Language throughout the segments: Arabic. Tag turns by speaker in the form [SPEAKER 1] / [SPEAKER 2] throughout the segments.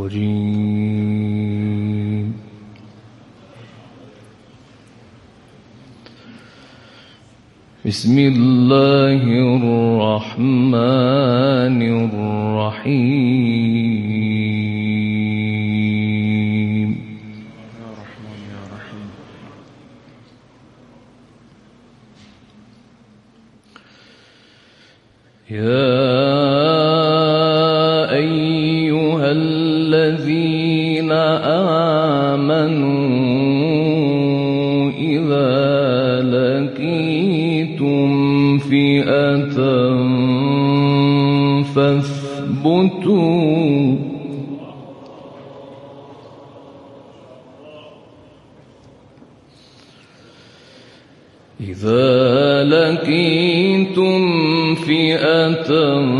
[SPEAKER 1] الرجيم. بسم الله الرحمن الرحيم.
[SPEAKER 2] يا رحمن يا رحيم.
[SPEAKER 1] يا أيها الذين آمنوا إذا لقيتم فئة فاثبتوا إذا لقيتم فئة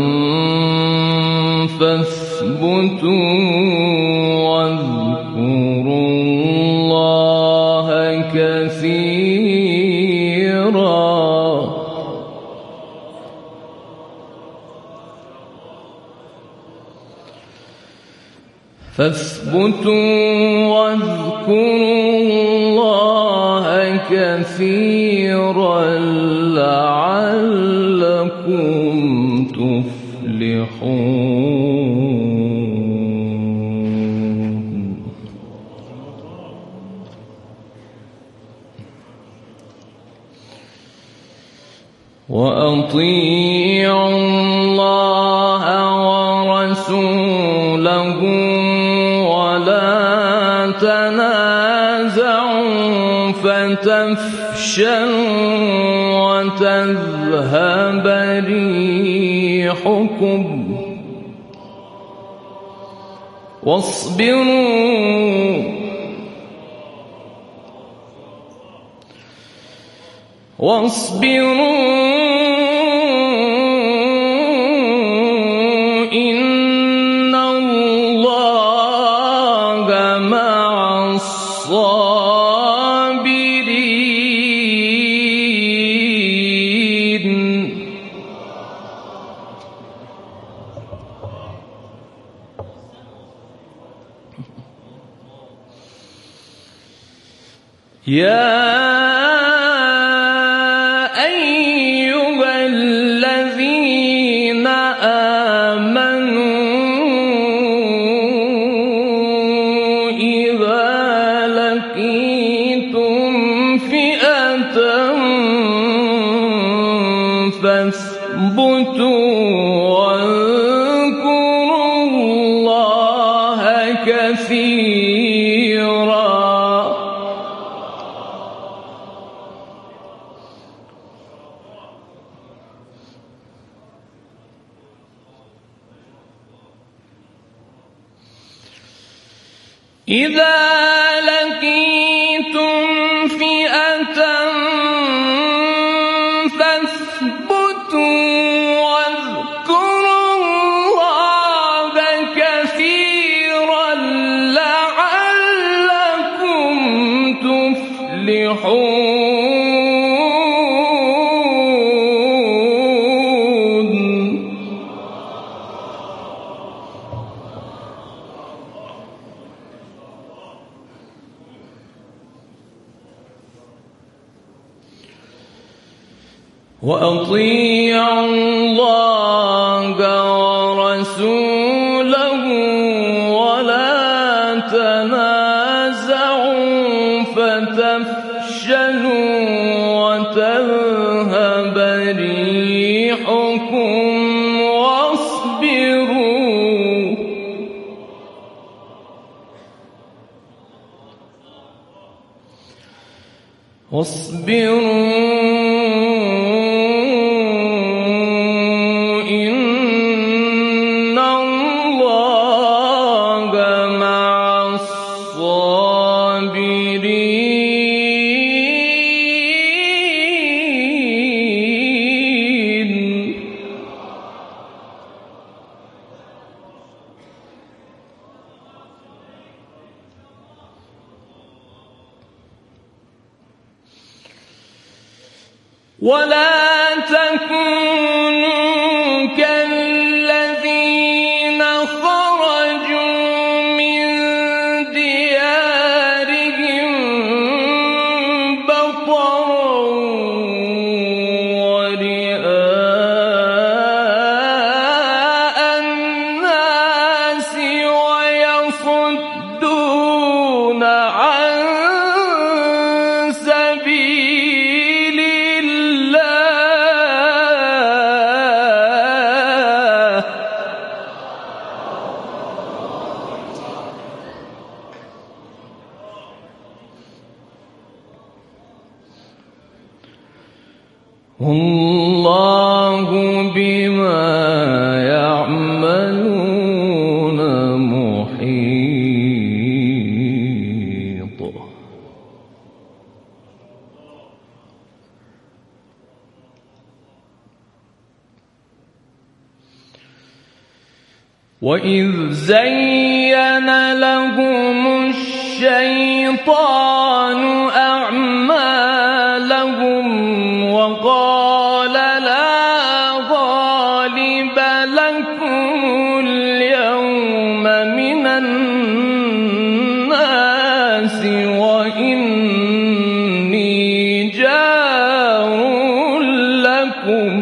[SPEAKER 1] فاثبتوا واذكروا الله كثيرا لعلكم تفلحون. وأطيعوا الله ورسوله ولا تنازعوا فتفشلوا وتذهب ريحكم واصبروا إن الله مع الصابرين. يا أيها الذين آمنوا إذا لقيتم فئة فاثبتوا واذكروا الله كثيرا إذا لقيتم فئة فاثبتوا واذكروا الله كثيرا لعلكم تفلحون. وأطيعوا الله ورسوله ولا تنازعوا فتفشلوا وتذهب ريحكم واصبروا إن الله مع الصابرين. ولا تكونوا كالذين خرجوا من والله بما يعملون محيط. وإذ زين لهم الشيطان أعمالهم وقال لا غالب لكم اليوم من الناس وإني جار لكم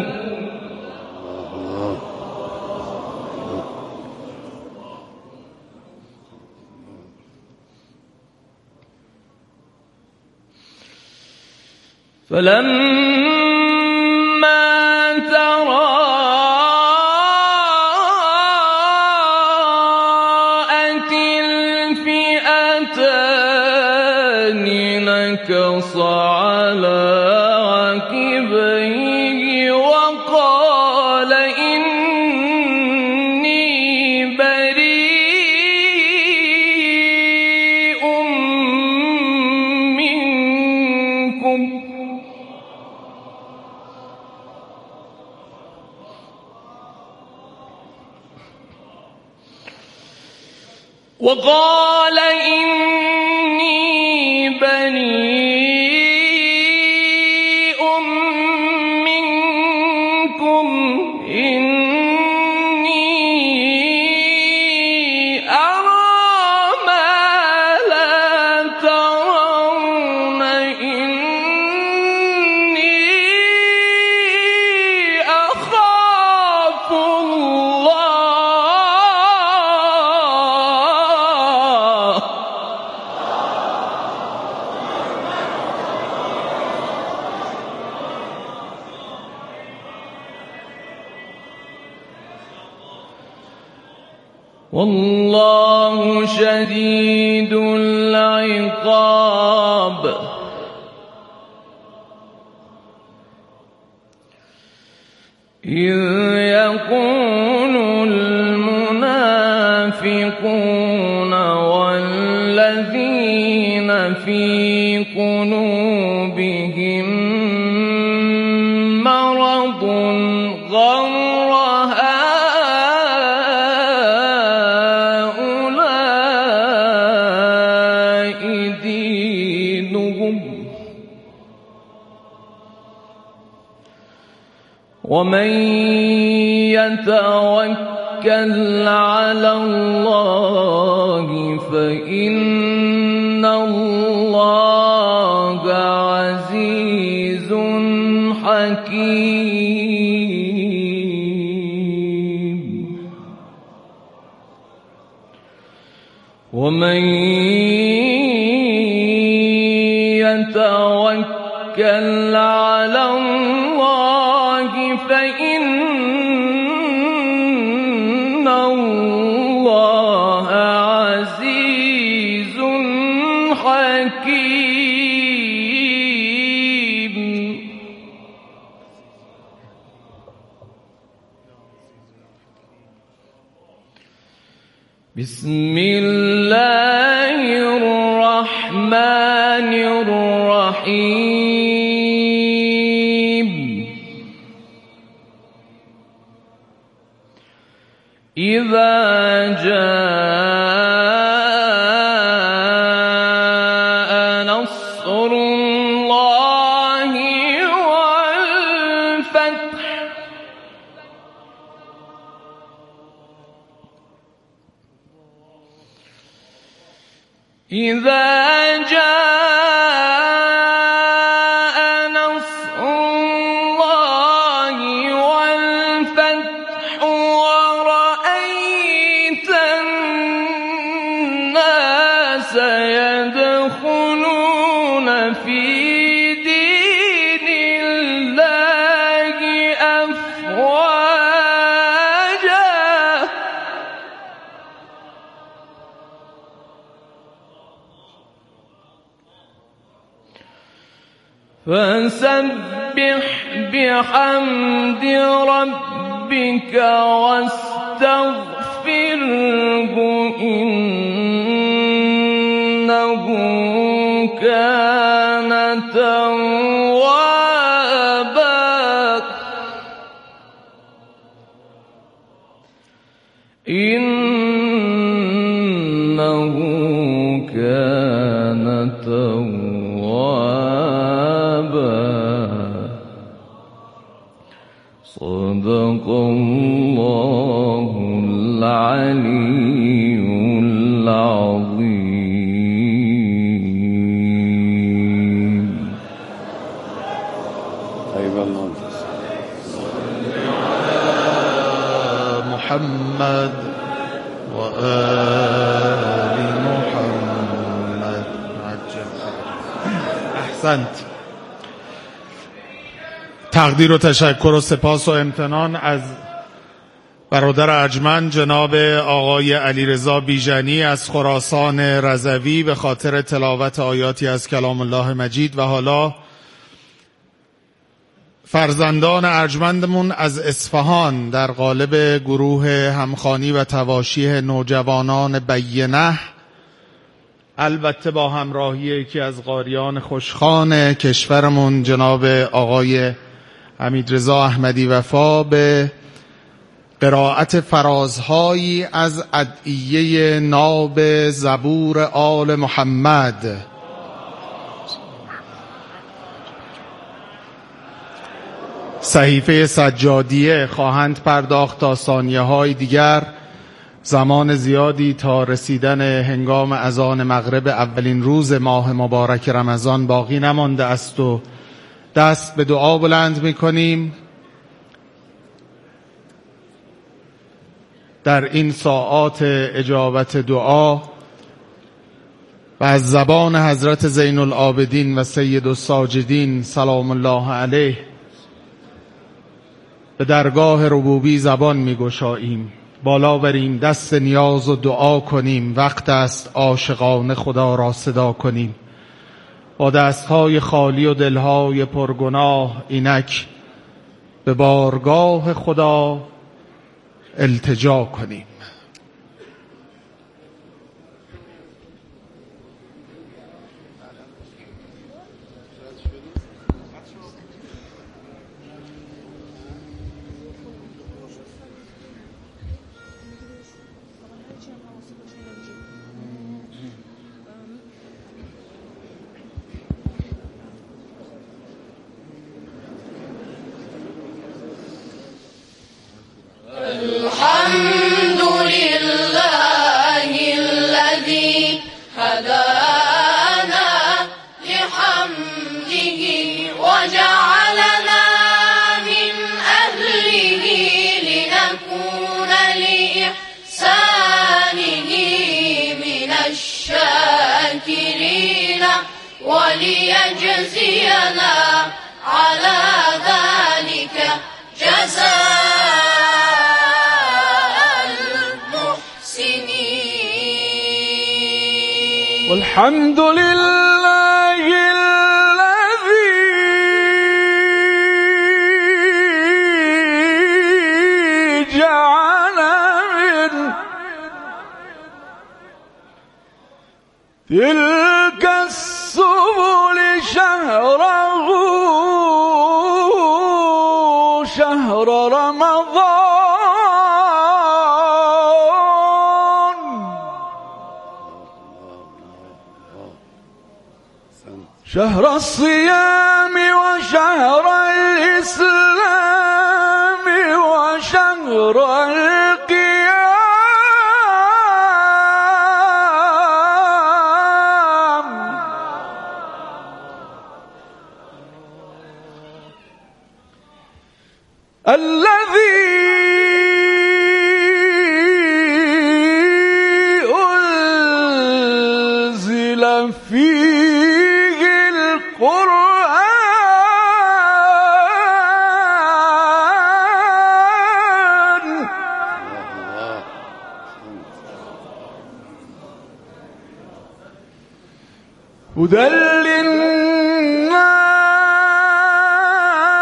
[SPEAKER 1] فلما تراءت الفئتان نكص على عقبيه وقال إني بريء منكم إني أرى ما لا ترون إني أخاف الله. والله شديد العقاب. إذ يقول المنافقون والذين في قلوبهم مرض غر هؤلاء دينهم ومن يتوكل على الله فإن الله عزيز حكيم. ومن يتوكل على الله فإن الله عزيز حكيم. بسم الله الرحمن الرحيم. إذا جاء نصر الله والفتح إذا جاء نصر الله والفتح ورأيت الناس يدخلون في دين الله أفواجا فسبح فسبح بحمد ربك واستغفره إنه كان توابا إنه كان توابا صدق الله العلي العظيم.
[SPEAKER 3] أيها الناس
[SPEAKER 4] محمد وآل محمد عجل. احسنت. تقدیر و تشکر و سپاس و امتنان از برادر ارجمند جناب آقای علیرضا بیژنی از خراسان رضوی به خاطر تلاوت آیاتی از کلام الله مجید. و حالا فرزندان ارجمندمون از اصفهان در قالب گروه همخوانی و تواشیح نوجوانان بینه، البته با همراهی یکی از قاریان خوشخوان کشورمون جناب آقای حمیدرضا احمدی وفا، به قرائت فرازهایی از ادعیه ناب زبور آل محمد صحیفه سجادیه خواهند پرداخت. تا ثانیه‌های دیگر زمان زیادی تا رسیدن هنگام اذان مغرب اولین روز ماه مبارک رمضان باقی نمانده است و دست به دعا بلند می‌کنیم. در این ساعات اجابت دعا و از زبان حضرت زین العابدین و سید الساجدین سلام الله علیه به درگاه ربوبی زبان می‌گشاییم. بالا بریم، دست نیاز و دعا کنیم. وقت است عاشقانه خدا را صدا کنیم. با دستهای خالی و دلهای پرگناه اینک به بارگاه خدا التجا کنیم.
[SPEAKER 5] الحمد لله الذي هدانا لحمده وجعلنا من أهله لنكون لإحسانه من الشاكرين وليجزينا على ذلك جزاء
[SPEAKER 1] والحمد لله الذي جعل من تلك السبل شهره شهر رمضان شهر الصيام وشهر الإسلام وشهر القيام الذي أنزل فيه القرآن هدى للناس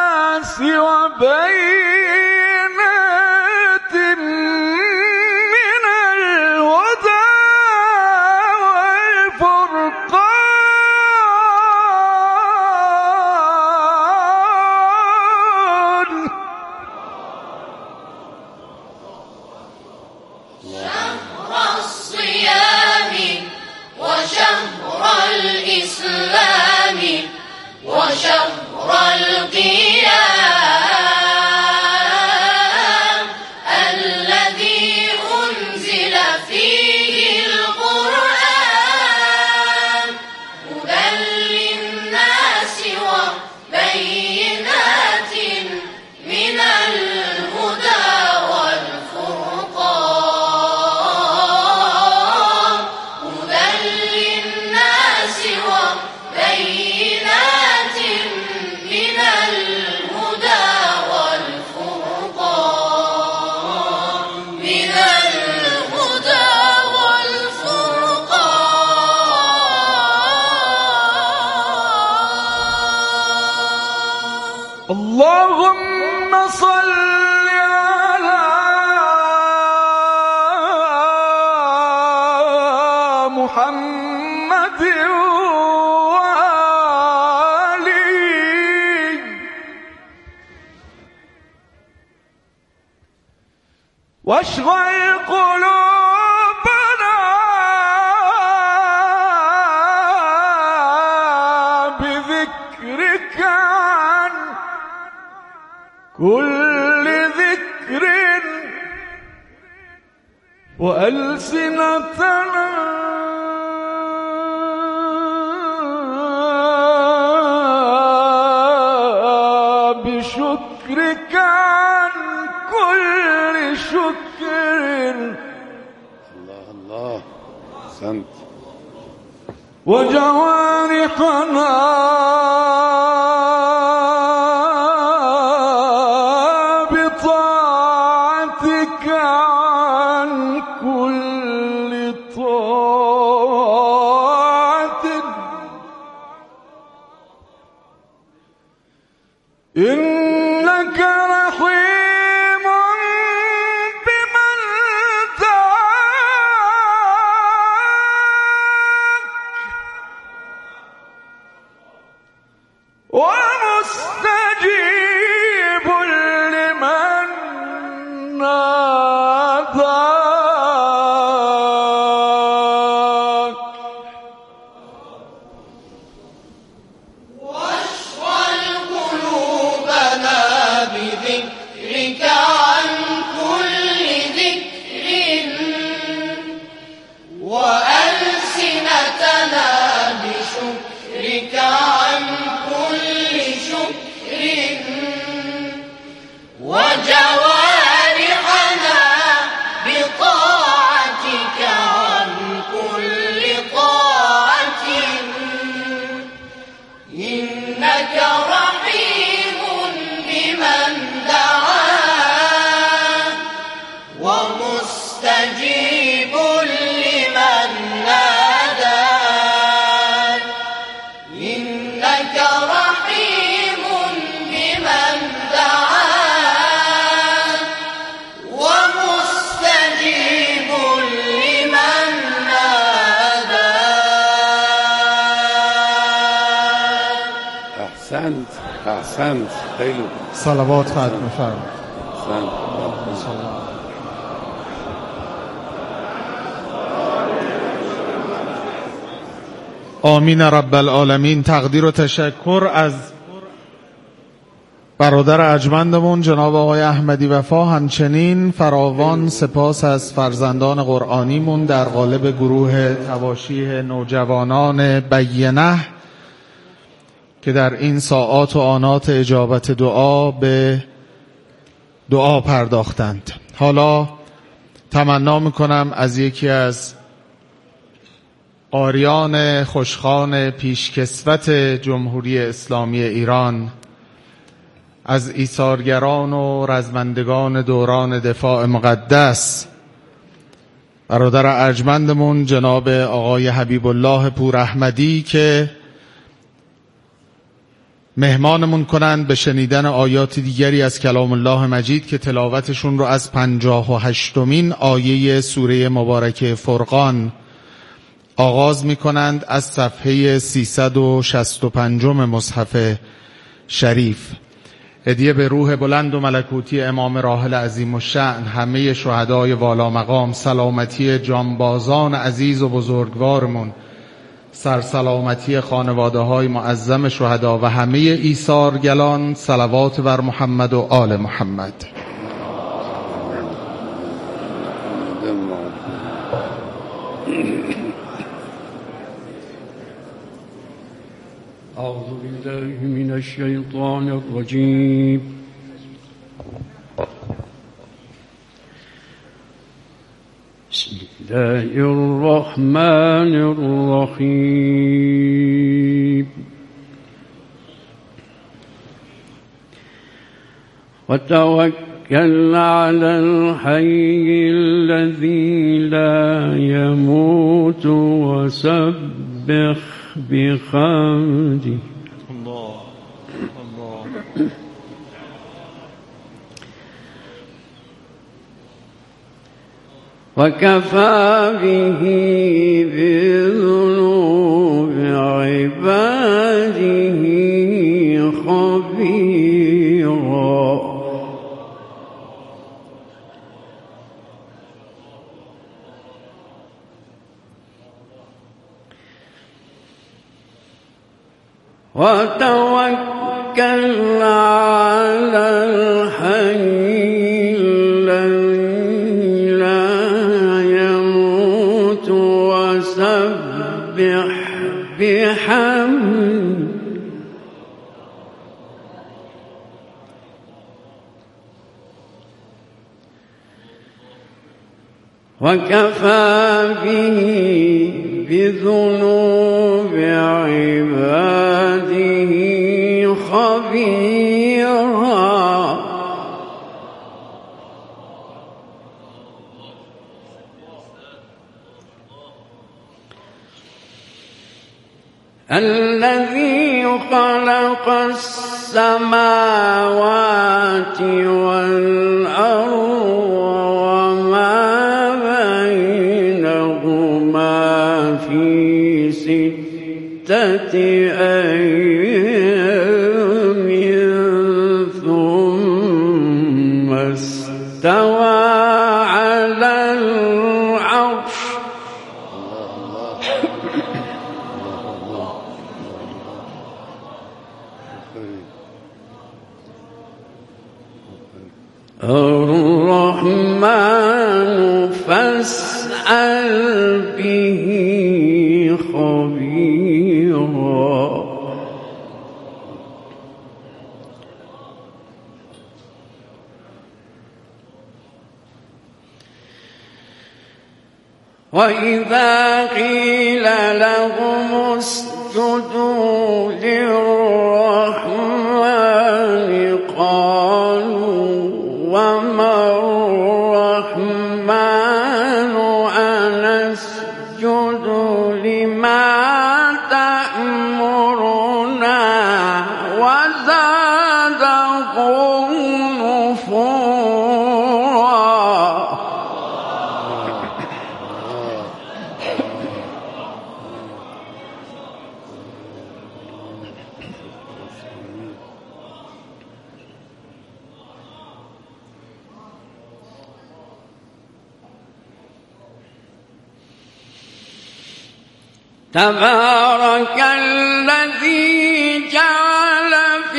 [SPEAKER 5] القيام الذي أنزل فيه القرآن هدى للناس وبينات من الهدى والفرقان هدى للناس وبينات من الهدى والفرقان من الهدى والفرقان.
[SPEAKER 1] اللهم صل على محمد وآله واشغل قلوبنا بذكرك عن كل ذكر وألسنتنا بشكرك عن كل شكر
[SPEAKER 3] الله الله أحسنت.
[SPEAKER 1] وجوارحنا بطاعتك عن كل طاعة إنك رحيم بمن دعاك ومستجيب لمن ناداك
[SPEAKER 5] واشغل قلوبنا بذكرك عن كل ذكر وألسنتنا بشكرك عن كل شكر وجوارحنا بطاعتك عن كل طاعة إنك رحيم بمن دعاك ومستجيب لمن ناداك إنك رحيم بمن دعاك ومستجيب لمن ناداك.
[SPEAKER 3] أحسنت أحسنت. حلو.
[SPEAKER 4] صلوات ختم فرمایید.
[SPEAKER 3] أحسنت.
[SPEAKER 4] آمین رب العالمین. تقدیر و تشکر از برادر ارجمندمون جناب آقای احمدی وفا، همچنین فراوان سپاس از فرزندان قرآنیمون در قالب گروه تواشیح نوجوانان بینه که در این ساعات و آنات اجابت دعا به دعا پرداختند. حالا تمنا میکنم از یکی از قاریان خوشخوان پیشکسوت جمهوری اسلامی ایران، از ایثارگران و رزمندگان دوران دفاع مقدس، برادر ارجمندمون جناب آقای حبیب الله پور احمدی که مهمانمون کنند به شنیدن آیات دیگری از کلام الله مجید که تلاوتشون رو از 58مین آیه سوره مبارکه فرقان آغاز می کنند از صفحه 365 مصحف شریف. هدیه به روح بلند و ملکوتی امام راحل عظیم الشأن، همه شهدای والا مقام، سلامتی جانبازان عزیز و بزرگوارمون، سرسلامتی خانواده های معظم شهدا و همه ایثارگلان، صلوات بر محمد و آل محمد.
[SPEAKER 6] أعوذ بالله من الشيطان الرجيم. بسم الله الرحمن الرحيم. وتوكل على الحي الذي لا يموت وسبح بحمده.
[SPEAKER 2] الله الله.
[SPEAKER 6] وكفى به بذنوب عباده خبيرا. وتوكل على الحي الذي لا يموت وسبح بحمده. وكفى به بذنوب عباده خبيرا. الذي خلق السماوات والأرض وما بينهما في 6 أيام ثم استوى على العرش. الرحمن فاسأل به خبيرا. وإذا قيل لهم اسجدوا للرحمن قالوا وما الرحمن أنسجد لما تأمرنا وزادهم نفورا. تبارك الذي جعل في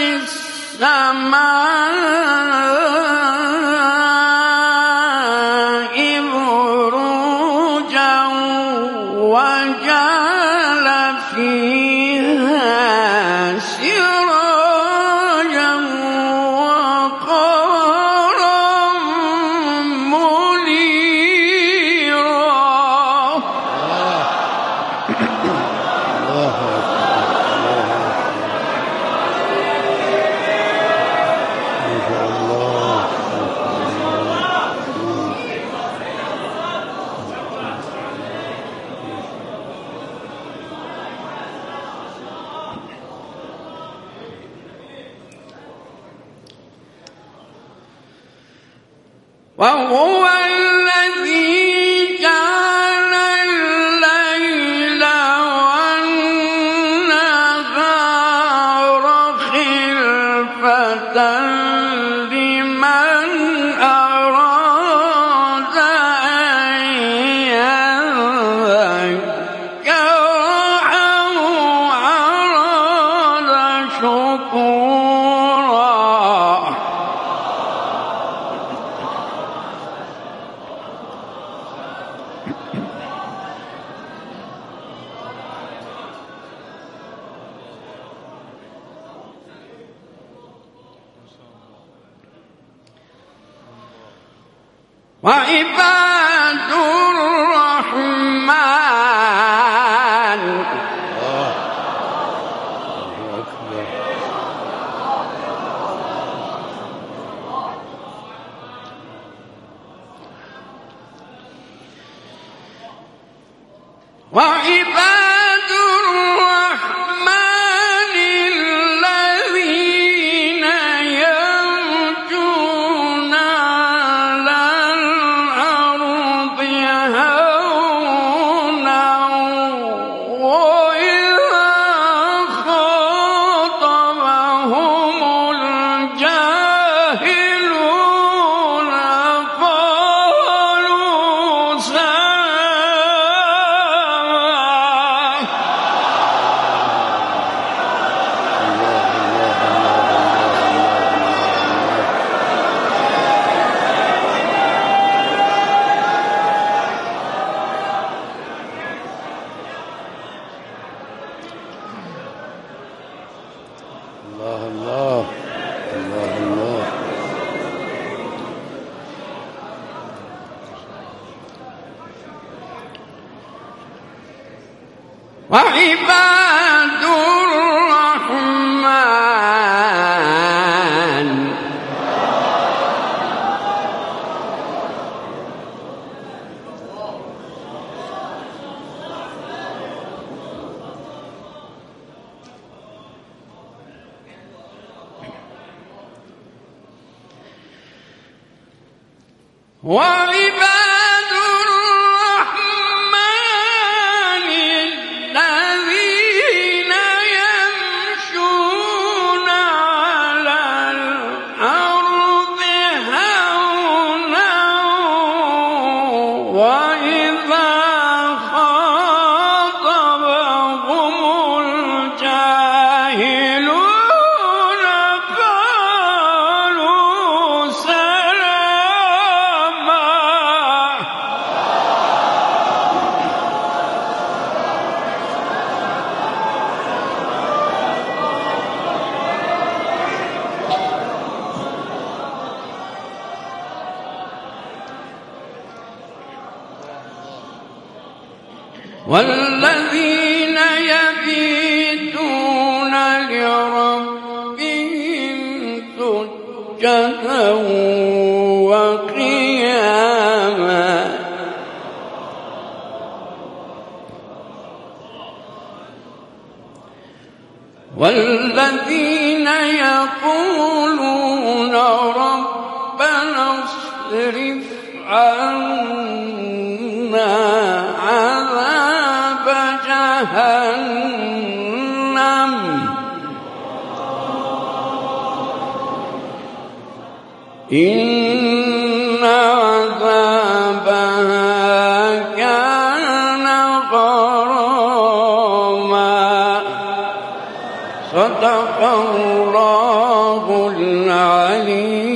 [SPEAKER 6] السماء بروجا وجعل فيها سراجا وقمرا منيرا. وهو الذي جعل الليل والنهار خلفة لمن أراد أن يذكر وعباد الرحمن وعباد الرحمن الذين يمشون على الأرض هونا وإذا خاطبهم الجاهلون قالوا
[SPEAKER 3] الله الله الله الله.
[SPEAKER 6] وعباد الرحمن وعباد الرحمن الذين يمشون على الأرض هونا وإذا خاطبهم الجاهلون قالوا سلاما. والذين يبيتون لربهم سجدا وقياما والذين يقولون ربنا اصرف عنا عذاب جهنم إن عذابها كان غراما. صدق الله العليم.